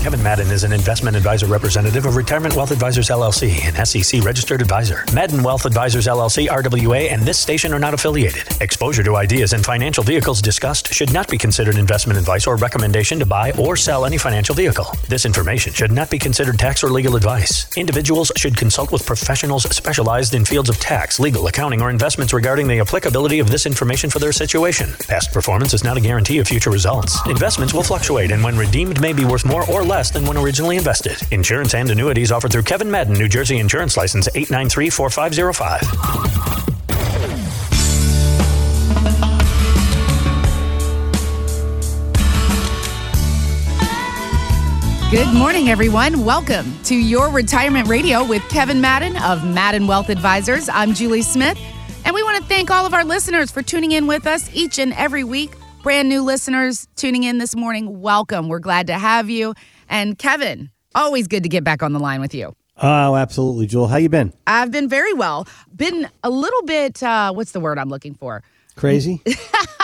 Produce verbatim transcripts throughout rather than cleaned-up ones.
Kevin Madden is an investment advisor representative of Retirement Wealth Advisors, L L C, an S E C-registered advisor. Madden Wealth Advisors, L L C, R W A, and this station are not affiliated. Exposure to ideas and financial vehicles discussed should not be considered investment advice or recommendation to buy or sell any financial vehicle. This information should not be considered tax or legal advice. Individuals should consult with professionals specialized in fields of tax, legal, accounting, or investments regarding the applicability of this information for their situation. Past performance is not a guarantee of future results. Investments will fluctuate, and when redeemed may be worth more or less than when originally invested. Insurance and annuities offered through Kevin Madden, New Jersey Insurance License eight nine three four five zero five. Good morning, everyone. Welcome to your Retirement Radio with Kevin Madden of Madden Wealth Advisors. I'm Julie Smith, and we want to thank all of our listeners for tuning in with us each and every week. Brand new listeners tuning in this morning, welcome. We're glad to have you. And Kevin, always good to get back on the line with you. Oh, absolutely, Joel. How you been? I've been very well. Been a little bit, uh, what's the word I'm looking for? Crazy? busy,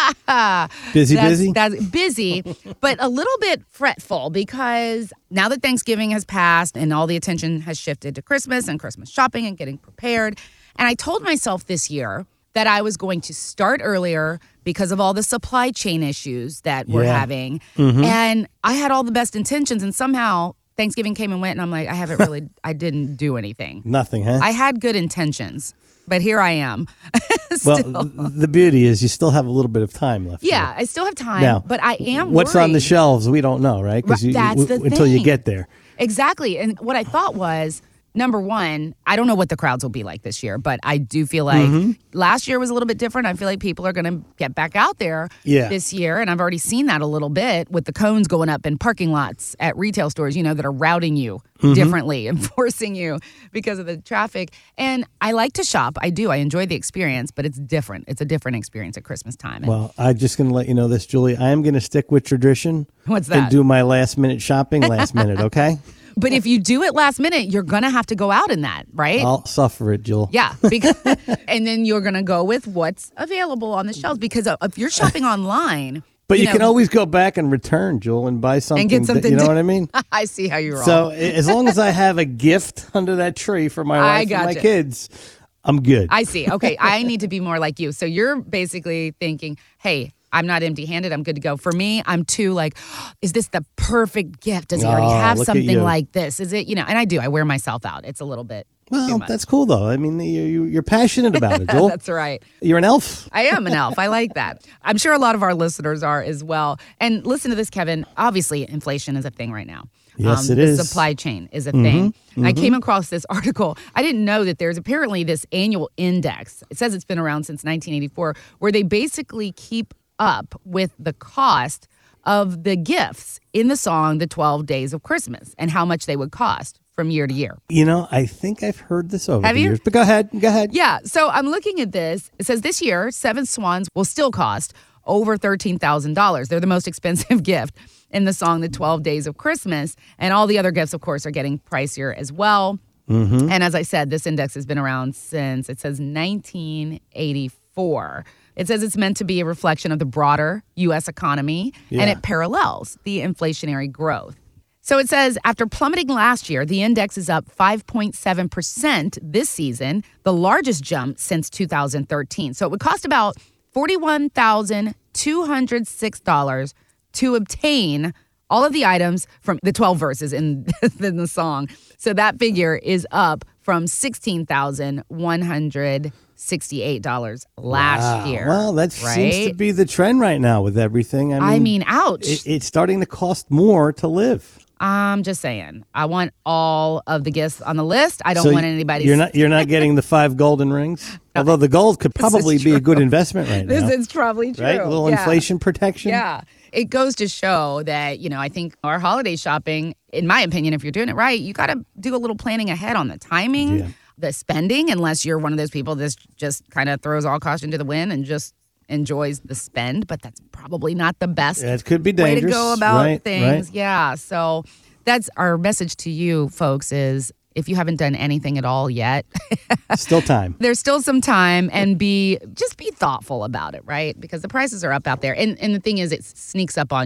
that's, busy? That's busy, but a little bit fretful because now that Thanksgiving has passed and all the attention has shifted to Christmas and Christmas shopping and getting prepared. And I told myself this year that I was going to start earlier because of all the supply chain issues that we're Yeah. having. Mm-hmm. And I had all the best intentions, and somehow Thanksgiving came and went, and I'm like, I haven't really, I didn't do anything. Nothing, huh? I had good intentions, but here I am. well, Still. th- the beauty is you still have a little bit of time left. Yeah, here. I still have time, Now, but I am What's worried. on the shelves, we don't know, right? Right, that's the until you thing. get there. Exactly. And what I thought was, number one, I don't know what the crowds will be like this year, but I do feel like Mm-hmm. last year was a little bit different. I feel like people are going to get back out there Yeah. this year. And I've already seen that a little bit with the cones going up in parking lots at retail stores, you know, that are routing you Mm-hmm. differently and forcing you because of the traffic. And I like to shop. I do. I enjoy the experience, but it's different. It's a different experience at Christmas time. And Well, I'm just going to let you know this, Julie. I am going to stick with tradition. What's And that? do my last minute shopping last minute, okay? But if you do it last minute, you're going to have to go out in that, right? I'll suffer it, Joel. Yeah, because and then you're going to go with what's available on the shelves because if you're shopping online. But you, know, can always go back and return, Joel, and buy something. and get that- something. you know to- what I mean? I see how you're So wrong. as long as I have a gift under that tree for my I wife and my gotcha. kids, I'm good. I see. Okay, I need to be more like you. So you're basically thinking, hey, I'm not empty-handed. I'm good to go. For me, I'm too like, is this the perfect gift? Does he already Oh, have look at something you. like this? Is it, you know, and I do. I wear myself out. It's a little bit too Well, much. that's cool, though. I mean, you, you, you're passionate about it, Joel. That's right. You're an elf. I am an elf. I like that. I'm sure a lot of our listeners are as well. And listen to this, Kevin. Obviously, inflation is a thing right now. Yes, it the is. The supply chain is a thing. And I came across this article. I didn't know that there's apparently this annual index. It says it's been around since nineteen eighty-four, where they basically keep up with the cost of the gifts in the song The twelve Days of Christmas and how much they would cost from year to year. You know, I think I've heard this over Have the you? years. But go ahead. Go ahead. Yeah, so I'm looking at this. It says this year, Seven Swans will still cost over thirteen thousand dollars. They're the most expensive gift in the song The twelve Days of Christmas. And all the other gifts, of course, are getting pricier as well. Mm-hmm. And as I said, this index has been around since, it says nineteen eighty-four. It says it's meant to be a reflection of the broader U S economy, and Yeah. it parallels the inflationary growth. So it says after plummeting last year, the index is up five point seven percent this season, the largest jump since two thousand thirteen. So it would cost about forty-one thousand two hundred six dollars to obtain all of the items from the twelve verses in, in the song. So that figure is up from sixteen thousand one hundred sixty-eight dollars last Wow. year. Well, that right? seems to be the trend right now with everything. I mean, I mean, ouch. it, it's starting to cost more to live. I'm just saying. I want all of the gifts on the list. I don't So want anybody's. You're not. You're not getting the five golden rings. Although the gold could probably be a good investment right This now. is probably true. right? A little Yeah. inflation protection. Yeah. It goes to show that, you know, I think our holiday shopping, in my opinion, if you're doing it right, you got to do a little planning ahead on the timing, Yeah. the spending, unless you're one of those people that just kind of throws all caution to the wind and just enjoys the spend. But that's probably not the best It could be way dangerous. to go about right, things. Right. Yeah. So that's our message to you folks is if you haven't done anything at all yet, Still time. there's still some time, and be just be thoughtful about it, right? Because the prices are up out there. And and the thing is, it sneaks up on you.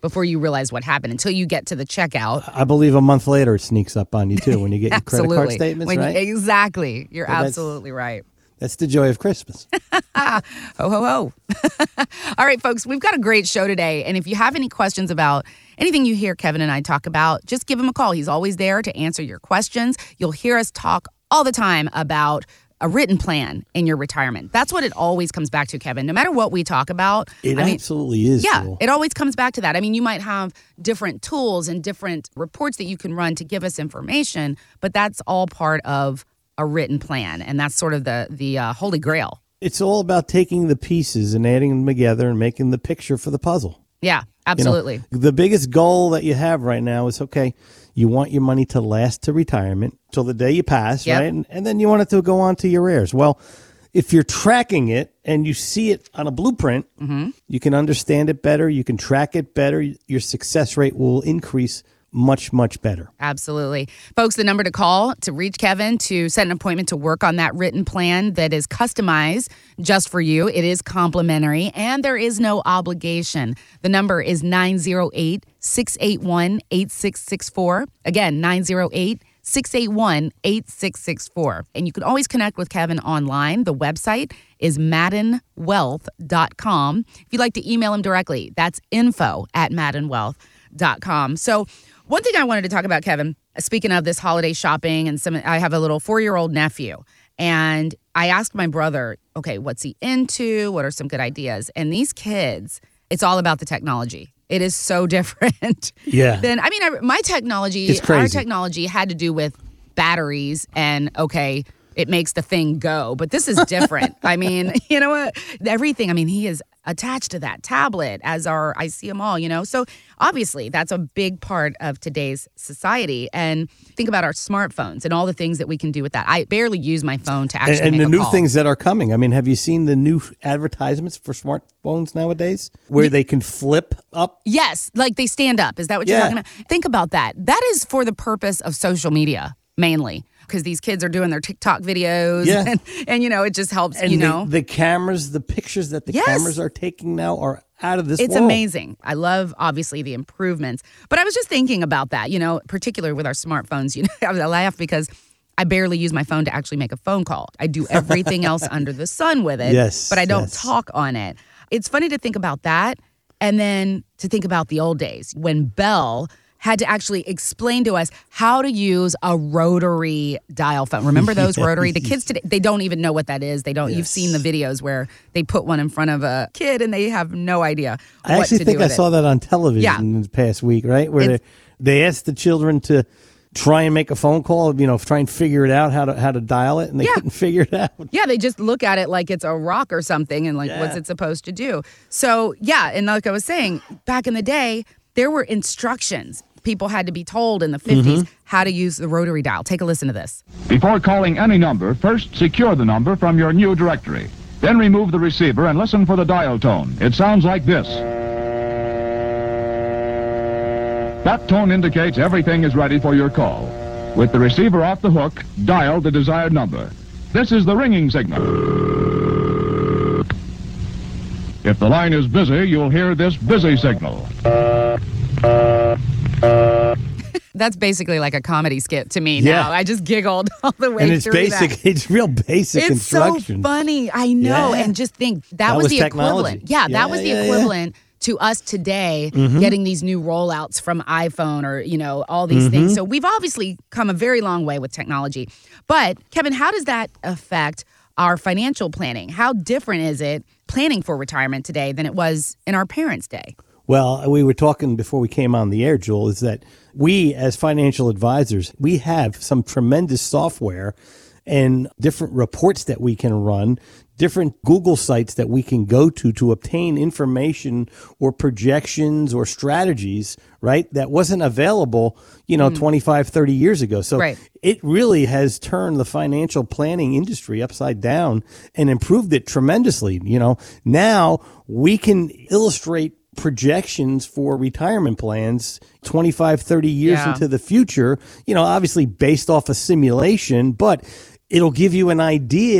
before you realize what happened until you get to the checkout. I believe a month later it sneaks up on you, too, when you get your credit card statements, when right? You, exactly. You're well, absolutely right. That's the joy of Christmas. Ho, ho, ho. All right, folks, we've got a great show today. And if you have any questions about anything you hear Kevin and I talk about, just give him a call. He's always there to answer your questions. You'll hear us talk all the time about a written plan in your retirement. That's what it always comes back to, Kevin. No matter what we talk about. It I mean, absolutely is. Yeah, cool. It always comes back to that. I mean, you might have different tools and different reports that you can run to give us information, but that's all part of a written plan. And that's sort of the, the uh, holy grail. It's all about taking the pieces and adding them together and making the picture for the puzzle. Yeah, absolutely. You know, the biggest goal that you have right now is, okay, you want your money to last to retirement till the day you pass, yep. right? And, and then you want it to go on to your heirs. Well, if you're tracking it and you see it on a blueprint, mm-hmm. you can understand it better, you can track it better, your success rate will increase much, much better. Absolutely. Folks, the number to call to reach Kevin to set an appointment to work on that written plan that is customized just for you. It is complimentary and there is no obligation. The number is nine zero eight, six eight one, eight six six four. Again, nine zero eight, six eight one, eight six six four. And you can always connect with Kevin online. The website is madden wealth dot com. If you'd like to email him directly, that's info at madden wealth dot com. So one thing I wanted to talk about, Kevin, speaking of this holiday shopping, and some, I have a little four-year-old nephew, and I asked my brother, okay, what's he into? What are some good ideas? And these kids, it's all about the technology. It is so different. Yeah. Then I mean, I, my technology, it's crazy. Our technology had to do with batteries and, okay, it makes the thing go. But this is different. I mean, you know what? Everything, I mean, he is attached to that tablet, as are, I see them all, you know? So obviously that's a big part of today's society. And think about our smartphones and all the things that we can do with that. I barely use my phone to actually and, and make the a new call. things that are coming. I mean, have you seen the new advertisements for smartphones nowadays where they can flip up? Yes, like they stand up. Is that what you're Yeah. talking about? Think about that. That is for the purpose of social media, mainly. Because these kids are doing their TikTok videos. Yeah. And, and, you know, it just helps, And you the, know. the cameras, the pictures that the Yes. cameras are taking now are out of this It's world. amazing. I love, obviously, the improvements. But I was just thinking about that, you know, particularly with our smartphones. You know, I laugh because I barely use my phone to actually make a phone call. I do everything else under the sun with it. Yes, But I don't yes. talk on it. It's funny to think about that. And then to think about the old days when Bell had to actually explain to us how to use a rotary dial phone. Remember those rotary? The kids today, they don't even know what that is. They don't. Yes. You've seen the videos where they put one in front of a kid and they have no idea I what actually to think do I with saw it. that on television Yeah. in the past week, right? Where they, It's- they asked the children to try and make a phone call, you know, try and figure it out, how to how to dial it, and they Yeah. couldn't figure it out. Yeah, they just look at it like it's a rock or something and like, Yeah. what's it supposed to do? So, yeah, and like I was saying, back in the day, there were instructions. People had to be told in the fifties Mm-hmm. how to use the rotary dial. Take a listen to this. Before calling any number, first secure the number from your new directory. Then remove the receiver and listen for the dial tone. It sounds like this. That tone indicates everything is ready for your call. With the receiver off the hook, dial the desired number. This is the ringing signal. If the line is busy, you'll hear this busy signal. That's basically like a comedy skit to me Yeah. now. I just giggled all the way And it's through basic, that. it's real basic It's so instructions. funny. I know. Yeah. And just think that, That was, was the technology. equivalent. Yeah, Yeah, that was the yeah, yeah. equivalent to us today Mm-hmm. getting these new rollouts from iPhone or, you know, all these Mm-hmm. things. So we've obviously come a very long way with technology. But Kevin, how does that affect our financial planning? How different is it planning for retirement today than it was in our parents' day? Well, we were talking before we came on the air, Joel, is that we as financial advisors, we have some tremendous software and different reports that we can run, different Google sites that we can go to to obtain information or projections or strategies, right? That wasn't available, you know, twenty-five, thirty years ago. So Right. it really has turned the financial planning industry upside down and improved it tremendously. You know, now we can illustrate projections for retirement plans twenty-five, thirty years Yeah. into the future, you know, obviously based off a simulation, but it'll give you an idea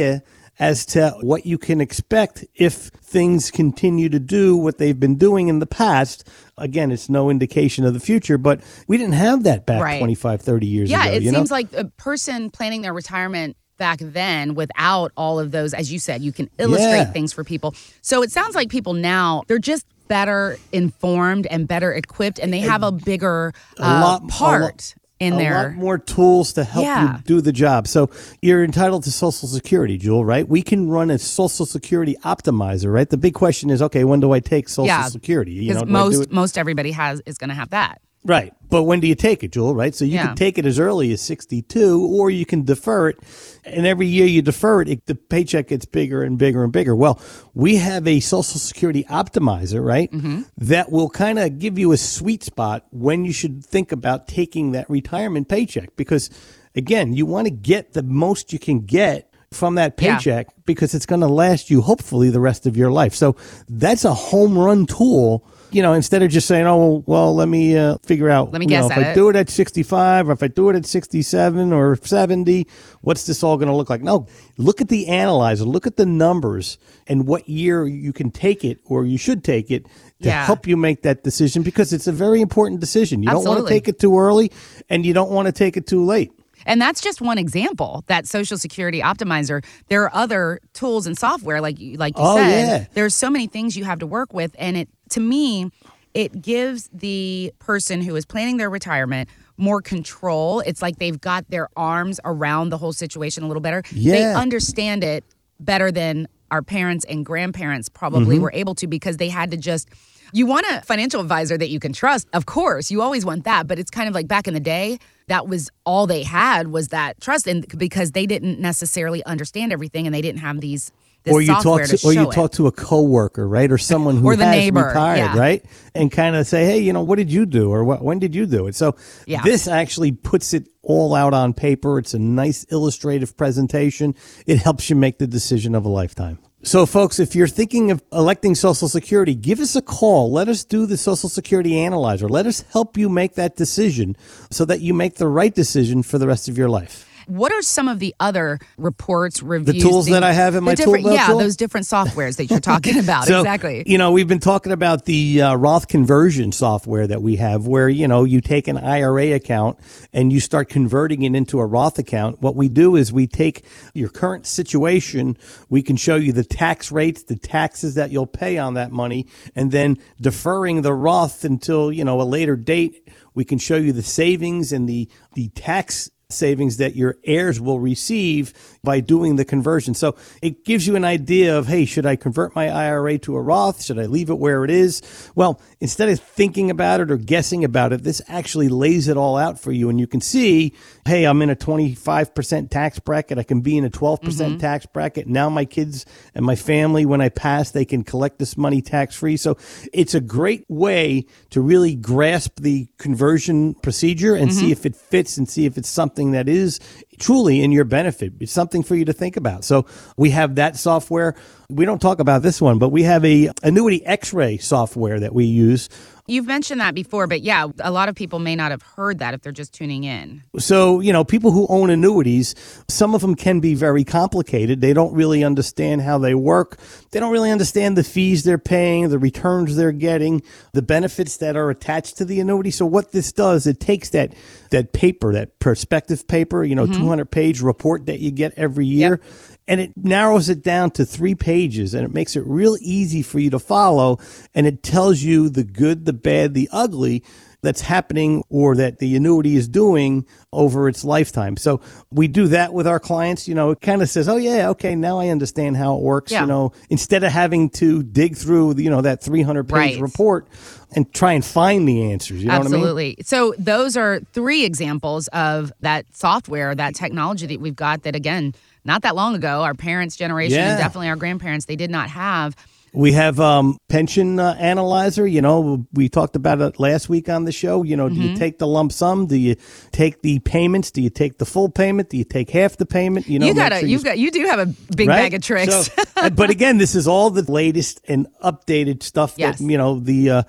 as to what you can expect if things continue to do what they've been doing in the past. Again, it's no indication of the future, but we didn't have that back right. twenty-five, thirty years yeah, ago. Yeah, it you seems know? like a person planning their retirement back then without all of those, as you said, you can illustrate yeah. things for people. So it sounds like people now, they're just better informed and better equipped, and they have a bigger uh, a lot, part a lot, in a their... lot more tools to help yeah. you do the job. So you're entitled to Social Security, Jewel, right? We can run a Social Security optimizer, right? The big question is, okay, when do I take Social yeah, Security? You know, most most everybody has is going to have that. Right. But when do you take it, Jewel, right? So you yeah. can take it as early as sixty-two, or you can defer it. And every year you defer it, it, the paycheck gets bigger and bigger and bigger. Well, we have a Social Security optimizer, right, mm-hmm. that will kind of give you a sweet spot when you should think about taking that retirement paycheck. Because, again, you want to get the most you can get from that paycheck yeah. because it's going to last you, hopefully, the rest of your life. So that's a home run tool. You know, instead of just saying, oh, well, let me uh, figure out, let me you guess know, if at I it. do it at sixty-five or if I do it at sixty-seven or seventy, what's this all going to look like? No, look at the analyzer, look at the numbers and what year you can take it or you should take it to yeah. help you make that decision, because it's a very important decision. You Absolutely. don't want to take it too early and you don't want to take it too late. And that's just one example, that Social Security Optimizer. There are other tools and software, like you, like you oh, said. Yeah. There's so many things you have to work with. And it, to me, it gives the person who is planning their retirement more control. It's like they've got their arms around the whole situation a little better. Yeah. They understand it better than our parents and grandparents probably mm-hmm. were able to, because they had to just... You want a financial advisor that you can trust, of course. You always want that. But it's kind of like back in the day, that was all they had was that trust, and because they didn't necessarily understand everything and they didn't have these this or you software talk to, to or you show talk it. to a coworker, right, or someone who or the has neighbor, retired, yeah. right, and kind of say, hey, you know, what did you do, or what, when did you do it? So yeah. this actually puts it all out on paper. It's a nice illustrative presentation. It helps you make the decision of a lifetime. So, folks, if you're thinking of electing Social Security, give us a call. Let us do the Social Security Analyzer. Let us help you make that decision so that you make the right decision for the rest of your life. What are some of the other reports, reviews? The tools the, that I have in my tool belt? Yeah, those different softwares that you're talking about. So, exactly. You know, we've been talking about the uh, Roth conversion software that we have where, you know, you take an I R A account and you start converting it into a Roth account. What we do is we take your current situation. We can show you the tax rates, the taxes that you'll pay on that money, and then deferring the Roth until, you know, a later date. We can show you the savings and the, the tax savings that your heirs will receive by doing the conversion. So it gives you an idea of, hey, should I convert my I R A to a Roth? Should I leave it where it is? Well, instead of thinking about it or guessing about it, this actually lays it all out for you. And you can see, hey, I'm in a twenty-five percent tax bracket. I can be in a twelve percent mm-hmm. tax bracket. Now my kids and my family, when I pass, they can collect this money tax-free. So it's a great way to really grasp the conversion procedure and mm-hmm. see if it fits and see if it's something that is truly in your benefit. It's something for you to think about. So we have that software. We don't talk about this one, but we have a annuity X-ray software that we use. You've mentioned that before, but yeah, a lot of people may not have heard that if they're just tuning in. So, you know, people who own annuities, some of them can be very complicated. They don't really understand how they work. They don't really understand the fees they're paying, the returns they're getting, the benefits that are attached to the annuity. So what this does, it takes that that paper, that prospective paper, you know, mm-hmm. two hundred page report that you get every year. Yep. And it narrows it down to three pages, and it makes it real easy for you to follow. And it tells you the good, the bad, the ugly that's happening or that the annuity is doing over its lifetime. So we do that with our clients. You know, it kind of says, oh, yeah, okay, now I understand how it works. Yeah. You know, instead of having to dig through, you know, that three hundred page right. report and try and find the answers. You know Absolutely. what I mean? So those are three examples of that software, that technology that we've got that, again, not that long ago, our parents' generation yeah. and definitely our grandparents, they did not have. We have um pension uh, analyzer. You know, we talked about it last week on the show. You know, mm-hmm. do you take the lump sum? Do you take the payments? Do you take the full payment? Do you take half the payment? You know, you got sure you've got you do have a big right? bag of tricks. So, but again, this is all the latest and updated stuff. Yes. That, you know, the uh,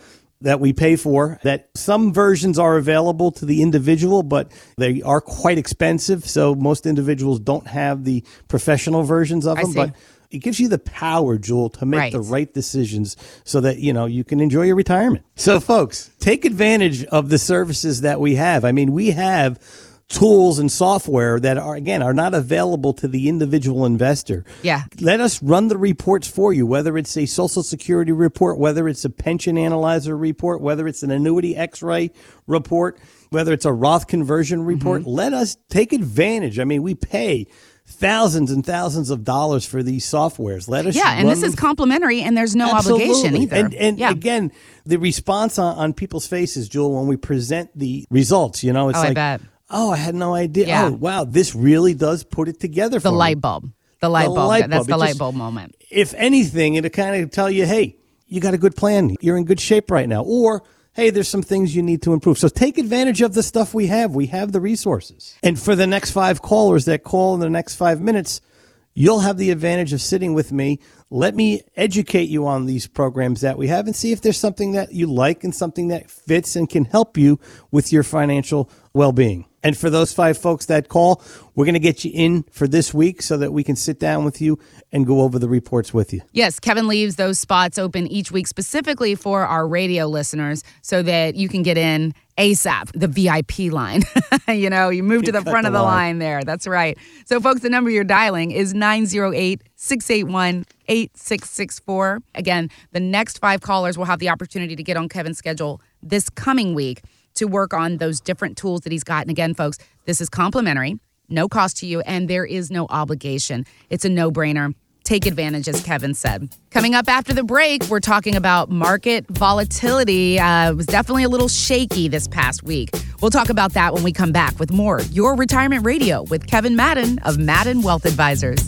that we pay for, that some versions are available to the individual, but they are quite expensive. So most individuals don't have the professional versions of I them. see. But it gives you the power, Jewel, to make Right. the right decisions so that, you know, you can enjoy your retirement. So, folks, take advantage of the services that we have. I mean, we have tools and software that are, again, are not available to the individual investor. Yeah. Let us run the reports for you, whether it's a Social Security report, whether it's a pension analyzer report, whether it's an annuity X-ray report, whether it's a Roth conversion report. Mm-hmm. Let us take advantage. I mean, we pay thousands and thousands of dollars for these softwares. Let us Yeah, and run this is them- complimentary, and there's no Absolutely. obligation either. And, and yeah. again, the response on, on people's faces, Jewel, when we present the results, you know, it's Oh, I like, bet. oh, I had no idea. Yeah. Oh, wow, this really does put it together for the me. light bulb. The light bulb. light That's bulb. the It light just- bulb moment. If anything, it'll kind of tell you, hey, you got a good plan. You're in good shape right now. Or, hey, there's some things you need to improve. So take advantage of the stuff we have. We have the resources. And for the next five callers that call in the next five minutes, you'll have the advantage of sitting with me. Let me educate you on these programs that we have and see if there's something that you like and something that fits and can help you with your financial well-being. And for those five folks that call, we're going to get you in for this week so that we can sit down with you and go over the reports with you. Yes, Kevin leaves those spots open each week specifically for our radio listeners so that you can get in ASAP, the V I P line. You know, you move to the Cut front the of the line. line there. That's right. So, folks, the number you're dialing is nine zero eight, six eight one, eight six six four. Again, the next five callers will have the opportunity to get on Kevin's schedule this coming week to work on those different tools that he's got. And again, folks, this is complimentary, no cost to you, and there is no obligation. It's a no-brainer. Take advantage, as Kevin said. Coming up after the break, we're talking about market volatility. Uh, it was definitely a little shaky this past week. We'll talk about that when we come back with more Your Retirement Radio with Kevin Madden of Madden Wealth Advisors.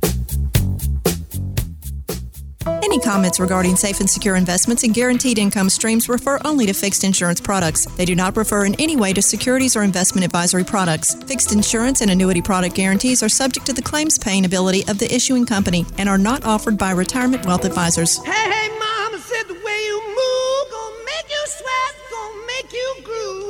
Any comments regarding safe and secure investments and guaranteed income streams refer only to fixed insurance products. They do not refer in any way to securities or investment advisory products. Fixed insurance and annuity product guarantees are subject to the claims paying ability of the issuing company and are not offered by Retirement Wealth Advisors. Hey, hey, mama said the way you move gonna make you sweat, gonna make you groove.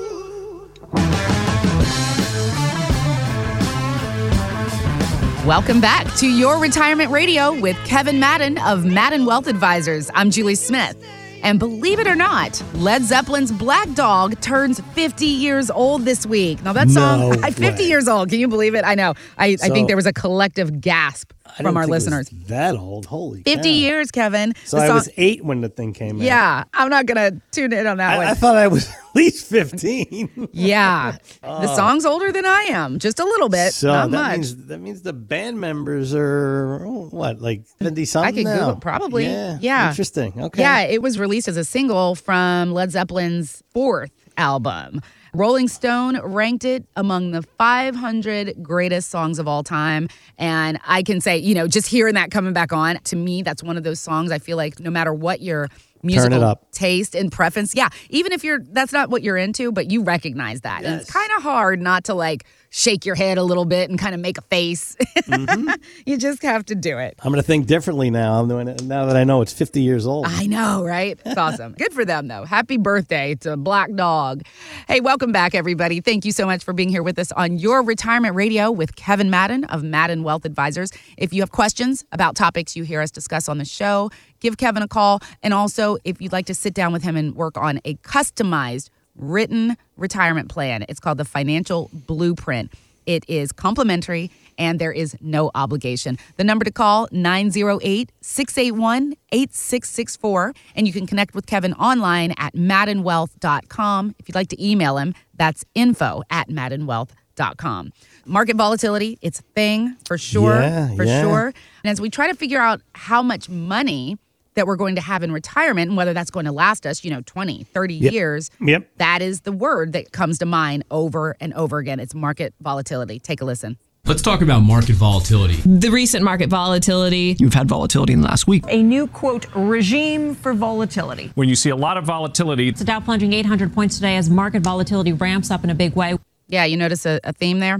Welcome back to Your Retirement Radio with Kevin Madden of Madden Wealth Advisors. I'm Julie Smith. And believe it or not, Led Zeppelin's Black Dog turns fifty years old this week. Now that song, No fifty way. years old. Can you believe it? I know. I, I So- think there was a collective gasp I from didn't our think it was listeners. that old. Holy fifty cow. years, Kevin. So The I song- was eight when the thing came out. Yeah, I'm not going to tune in on that one. I, I thought I was at least fifteen. yeah. The song's older than I am, just a little bit, So not that much. means that means the band members are oh, what, like seventy something I could now? Google probably. Yeah. Yeah. Interesting. Okay. Yeah, it was released as a single from Led Zeppelin's fourth album. Rolling Stone ranked it among the five hundred greatest songs of all time. And I can say, you know, just hearing that coming back on, to me, that's one of those songs I feel like no matter what your musical up. taste and preference, yeah, even if you're that's not what you're into, but you recognize that. And it's Yes. kind of hard not to like shake your head a little bit and kind of make a face. Mm-hmm. You just have to do it. I'm going to think differently now. I'm doing it now that I know it's fifty years old. I know, right? It's awesome. Good for them, though. Happy birthday to Black Dog. Hey, welcome back, everybody. Thank you so much for being here with us on Your Retirement Radio with Kevin Madden of Madden Wealth Advisors. If you have questions about topics you hear us discuss on the show, give Kevin a call. And also, if you'd like to sit down with him and work on a customized written retirement plan, it's called the Financial Blueprint. It is complimentary and there is no obligation. The number to call, nine zero eight, six eight one, eight six six four. And you can connect with Kevin online at madden wealth dot com. If you'd like to email him, that's info at madden wealth dot com. Market volatility, it's a thing for sure, Yeah, for yeah. sure. And as we try to figure out how much money that we're going to have in retirement and whether that's going to last us, you know, twenty, thirty Yep. years, Yep. that is the word that comes to mind over and over again. It's market volatility. Take a listen. Let's talk about market volatility. The recent market volatility. You've had volatility in the last week. A new, quote, regime for volatility. When you see a lot of volatility, The Dow plunging eight hundred points today as market volatility ramps up in a big way. Yeah, you notice a, a theme there?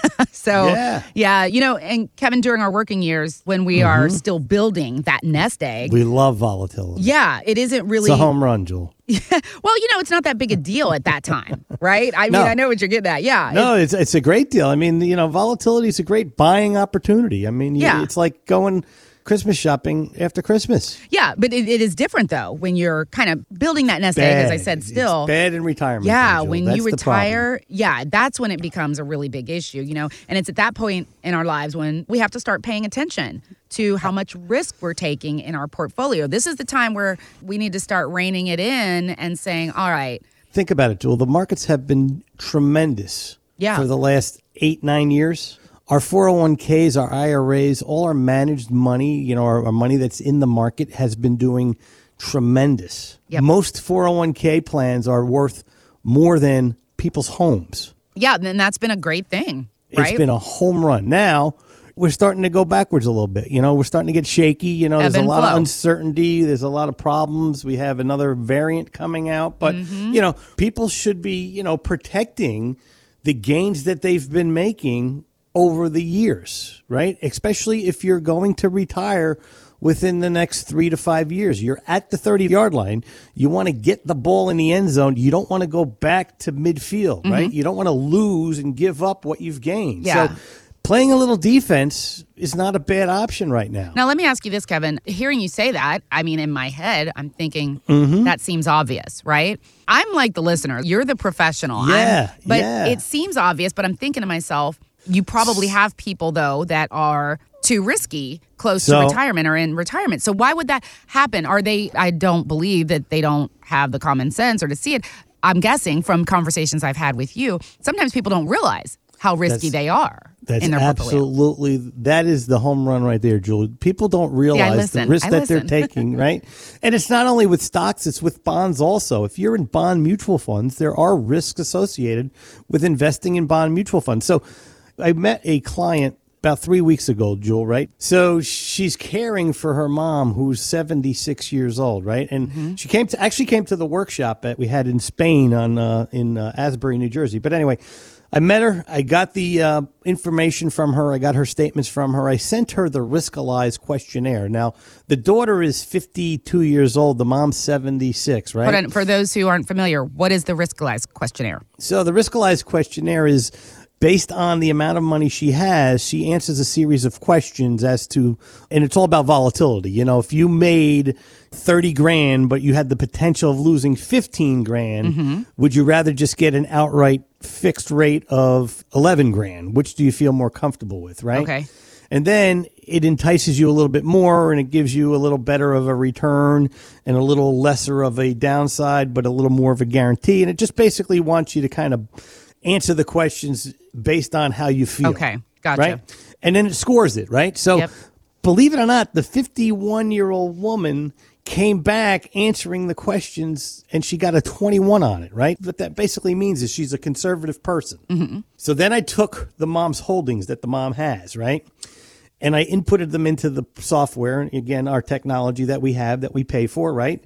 so, Yeah. yeah, you know, and Kevin, during our working years, when we are still building that nest egg, We love volatility. yeah, it isn't really. It's a home run, Joel. Yeah. Well, you know, it's not that big a deal at that time, right? I No. mean, I know what you're getting at. Yeah. No, it's it's a great deal. I mean, you know, volatility is a great buying opportunity. I mean, you, Yeah. it's like going Christmas shopping after Christmas. Yeah, but it, it is different, though, when you're kind of building that nest egg, as I said, It's still. bad in retirement. Yeah, Angel. when That's you the problem. retire, yeah, that's when it becomes a really big issue, you know? And it's at that point in our lives when we have to start paying attention to how much risk we're taking in our portfolio. This is the time where we need to start reining it in and saying, all right. Think about it, Jewel. The markets have been tremendous Yeah. for the last eight, nine years. Our four oh one k's, our I R As, all our managed money, you know, our, our money that's in the market has been doing tremendous. Yep. Most four oh one k plans are worth more than people's homes. Yeah, and that's been a great thing, right? It's been a home run. Now, we're starting to go backwards a little bit. You know, we're starting to get shaky. You know, Ebb there's a and lot flow. of uncertainty. There's a lot of problems. We have another variant coming out. But, Mm-hmm. you know, people should be, you know, protecting the gains that they've been making over the years, right? Especially if you're going to retire within the next three to five years. You're at the thirty-yard line. You want to get the ball in the end zone. You don't want to go back to midfield, right? You don't want to lose and give up what you've gained. Yeah. So playing a little defense is not a bad option right now. Now, let me ask you this, Kevin. Hearing you say that, I mean, in my head, I'm thinking Mm-hmm. that seems obvious, right? I'm like the listener. You're the professional. I'm- Yeah, but yeah. it seems obvious, but I'm thinking to myself, you probably have people, though, that are too risky close So- to retirement or in retirement. So why would that happen? Are they, I don't believe that they don't have the common sense or to see it. I'm guessing from conversations I've had with you, sometimes people don't realize how risky That's- they are That's in their portfolio. absolutely, that is the home run right there, Julie. People don't realize listen. the risk I that listen. they're taking, right? And it's not only with stocks, it's with bonds also. If you're in bond mutual funds, there are risks associated with investing in bond mutual funds. So I met a client about three weeks ago, Jewel, right? So she's caring for her mom, who's seventy-six years old, right? And Mm-hmm. she came to actually came to the workshop that we had in Spain on uh, in uh, Asbury, New Jersey. But anyway, I met her. I got the uh, information from her. I got her statements from her. I sent her the Riskalyze questionnaire. Now, the daughter is fifty-two years old. The mom's seventy-six, right? Hold on, for those who aren't familiar, what is the Riskalyze questionnaire? So the Riskalyze questionnaire is based on the amount of money she has. She answers a series of questions as to, and it's all about volatility. You know, if you made thirty grand, but you had the potential of losing fifteen grand, Mm-hmm. would you rather just get an outright fixed rate of eleven grand? Which do you feel more comfortable with, right? Okay. And then it entices you a little bit more and it gives you a little better of a return and a little lesser of a downside, but a little more of a guarantee. And it just basically wants you to kind of answer the questions based on how you feel. Okay, gotcha. Right? And then it scores it, right? So Yep. believe it or not, the fifty-one-year-old woman came back answering the questions and she got a twenty-one on it, right? What that basically means is she's a conservative person. Mm-hmm. So then I took the mom's holdings that the mom has, right? And I inputted them into the software, and again, our technology that we have that we pay for, right?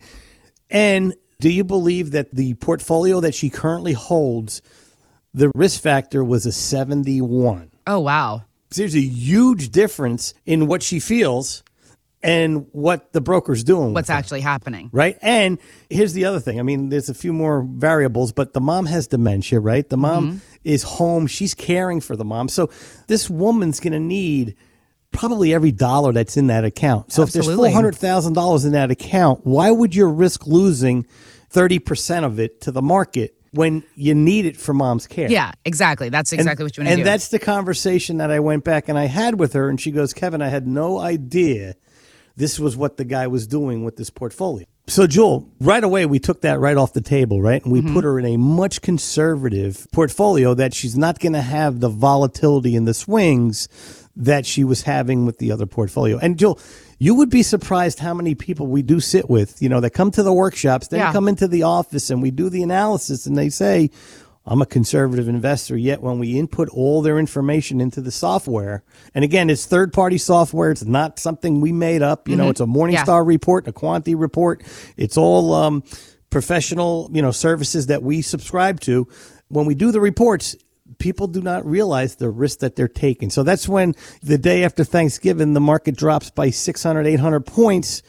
And do you believe that the portfolio that she currently holds, the risk factor was a seventy-one? Oh, wow. So there's a huge difference in what she feels and what the broker's doing. What's with her, actually happening. right? And here's the other thing. I mean, there's a few more variables, but the mom has dementia, right? The mom Mm-hmm. is home. She's caring for the mom. So this woman's going to need probably every dollar that's in that account. So if there's Absolutely. four hundred thousand dollars in that account, why would you risk losing thirty percent of it to the market when you need it for mom's care? Yeah, exactly. That's exactly what you want to and do. that's the conversation that I went back and I had with her, and she goes, Kevin, I had no idea this was what the guy was doing with this portfolio. So, Jewel, right away, we took that right off the table, right? And we Mm-hmm. put her in a much conservative portfolio that she's not going to have the volatility and the swings that she was having with the other portfolio. And, Jewel, you would be surprised how many people we do sit with, you know, that come to the workshops, then Yeah. come into the office and we do the analysis and they say, I'm a conservative investor, yet when we input all their information into the software, and again, it's third-party software. It's not something we made up. You know, it's a Morningstar report, a Quantity report. It's all um, professional, you know, services that we subscribe to. When we do the reports, people do not realize the risk that they're taking. So that's when the day after Thanksgiving, the market drops by six hundred, eight hundred points.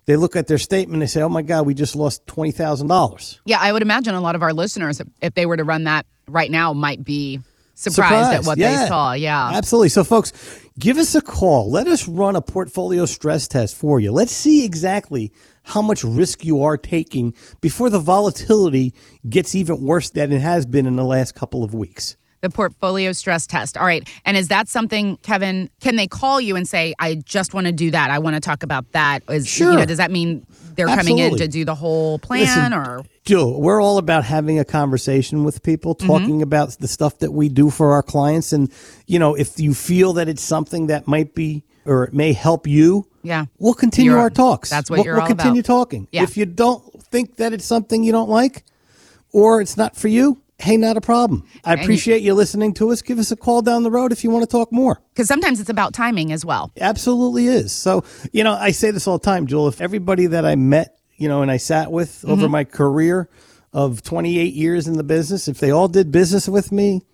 they look at their statement, they say, oh, my God, we just lost twenty thousand dollars. Yeah, I would imagine a lot of our listeners, if they were to run that right now, might be surprised, surprised. at what yeah. they saw. Yeah, absolutely. So, folks, give us a call. Let us run a portfolio stress test for you. Let's see exactly how much risk you are taking before the volatility gets even worse than it has been in the last couple of weeks. The portfolio stress test. All right. And is that something, Kevin, can they call you and say, I just want to do that. I want to talk about that. Is, sure. You know, does that mean they're Absolutely. coming in to do the whole plan? Listen, or Jill, we're all about having a conversation with people, talking mm-hmm. about the stuff that we do for our clients. And, you know, if you feel that it's something that might be or it may help you, yeah, we'll continue you're, our talks. That's what we'll, you're we'll all continue about. talking. Yeah. If you don't think that it's something you don't like or it's not for you, hey, not a problem. I appreciate you listening to us. Give us a call down the road if you want to talk more. Because sometimes it's about timing as well. Absolutely is. So, you know, I say this all the time, Jewel. If everybody that I met, you know, and I sat with mm-hmm. over my career of twenty-eight years in the business, if they all did business with me,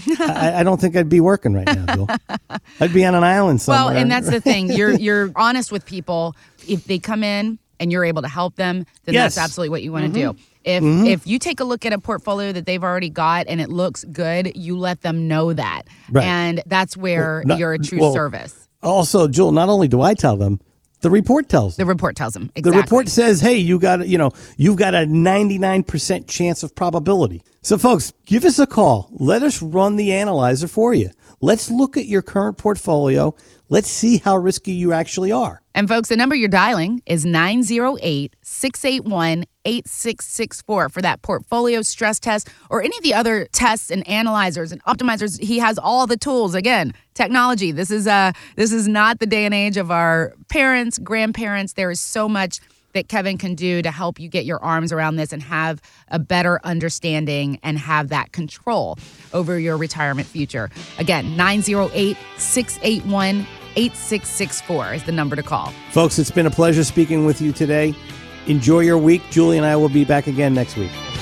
I, I don't think I'd be working right now, Jewel. I'd be on an island somewhere. Well, and that's the thing. You're you're honest with people. If they come in and you're able to help them, then yes. that's absolutely what you want to mm-hmm. do. If mm-hmm. if you take a look at a portfolio that they've already got and it looks good, you let them know that. Right. And that's where well, not, you're a true well, service. Also, Jewel, not only do I tell them, the report tells them. The report tells them. Exactly. The report says, hey, you got, you know, you've got a ninety-nine percent chance of probability. So, folks, give us a call. Let us run the analyzer for you. Let's look at your current portfolio. Let's see how risky you actually are. And, folks, the number you're dialing is nine zero eight, six eight one, eight six six four for that portfolio stress test or any of the other tests and analyzers and optimizers. He has all the tools. Again, technology. This is uh, this is not the day and age of our parents, grandparents. There is so much that Kevin can do to help you get your arms around this and have a better understanding and have that control over your retirement future. Again, nine zero eight, six eight one, eight six six four is the number to call. Folks, it's been a pleasure speaking with you today. Enjoy your week. Julie and I will be back again next week.